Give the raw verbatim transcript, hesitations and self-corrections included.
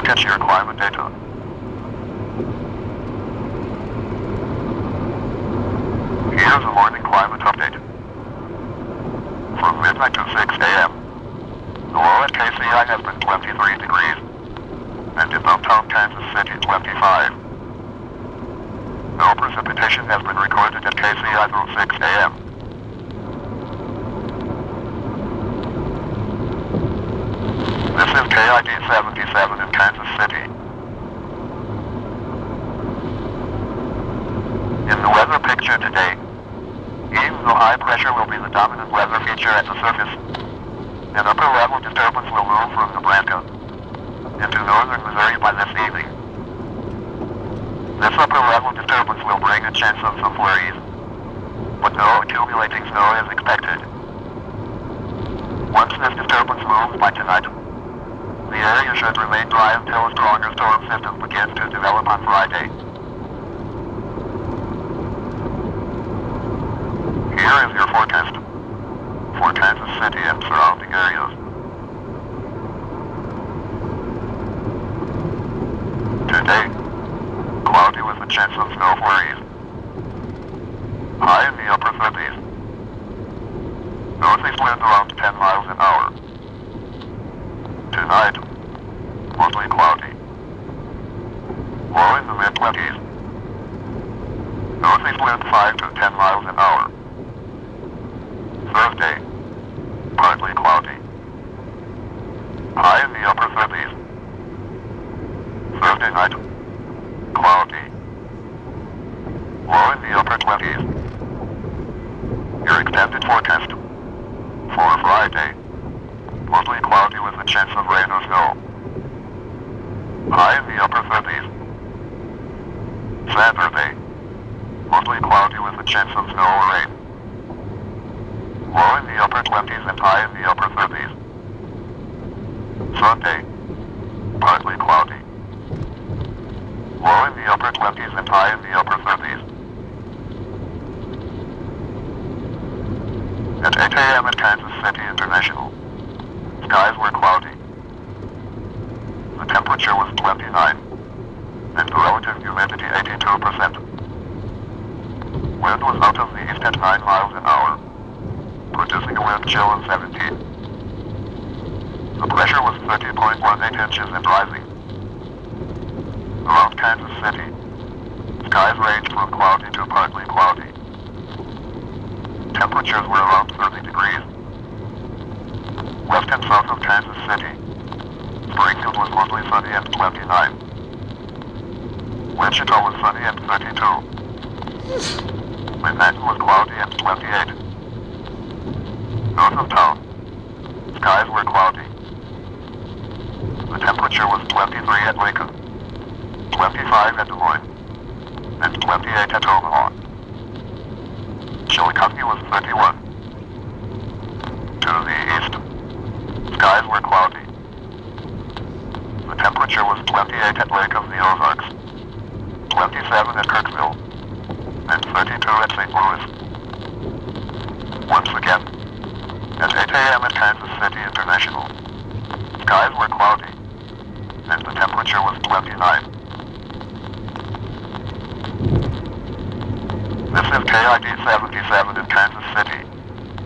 look at your climate data. Here's a morning climate update. From midnight to six A M, the low at K C I has been twenty-three degrees, and in downtown Kansas City, twenty-five. No precipitation has been recorded at K C I through six A M This is K I D seventy-seven in Kansas City. In the weather picture today, even though high pressure will be the dominant weather feature at the surface, an upper level disturbance will move from Nebraska into northern Missouri by this evening. This upper level disturbance will bring a chance of some flurries, but no accumulating snow is expected. Once this disturbance moves by tonight, the area should remain dry until a stronger storm system begins to develop on Friday. Here is your forecast for Kansas City and surrounding areas. Today, cloudy with a chance of snow flurries. High in the upper thirties. Northeast wind around ten miles an hour. Tonight, mostly cloudy. Low in the mid twenties. Northeast wind five to ten miles an hour. Thursday, partly cloudy. High in the upper thirties. Thursday night, cloudy. Low in the upper twenties. Your extended forecast for Friday, mostly cloudy with a chance of rain or snow. High in the upper thirties. Saturday, mostly cloudy with a chance of snow or rain. Low in the upper twenties and high in the upper thirties. Sunday, partly cloudy. Low in the upper twenties and high in the upper thirties. At eight A M at Kansas City International, skies were cloudy. The temperature was twenty-nine, and the relative humidity eighty-two percent. Wind was out of the east at nine miles an hour, producing a wind chill of seventeen. The pressure was thirty point one eight inches and rising. Around Kansas City, skies ranged from cloudy to partly cloudy. Temperatures were around thirty degrees. West and south of Kansas City, Springfield was mostly sunny and twenty-nine. Wichita was sunny and thirty-two. Manhattan was cloudy and twenty-eight. North of town, skies were cloudy. The temperature was twenty-three at Lincoln, twenty-five at Des Moines, and twenty-eight at Omaha. Chillicothe was thirty-one. To the east, skies were cloudy. The temperature was twenty-eight at Lake of the Ozarks, twenty-seven at Kirksville, and thirty-two at Saint Louis. Once again, at eight A M at Kansas City International, skies were cloudy, and the temperature was twenty-nine. This is K I D seventy-seven in Kansas City.